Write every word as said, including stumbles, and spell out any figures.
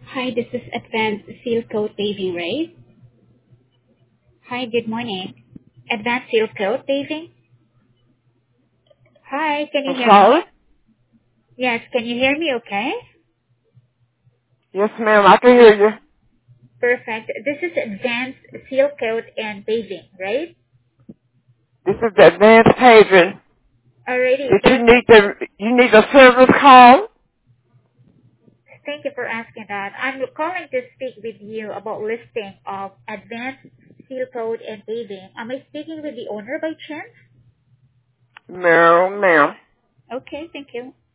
Hi, this is Advanced Seal Coat Paving, right? Hi, good morning. Advanced Seal Coat Paving? Hi, can you I'm hear me? sorry? Yes, can you hear me okay? Yes, ma'am, I can hear you. Perfect. This is Advanced Seal Coat and Paving, right? This is the advanced paving. Alrighty, Did you need perfect. the, you need a service call? Thank you for asking that. I'm calling to speak with you about listing of Advanced Seal Coat and Paving. Am I speaking with the owner by chance? No, ma'am. Okay, thank you.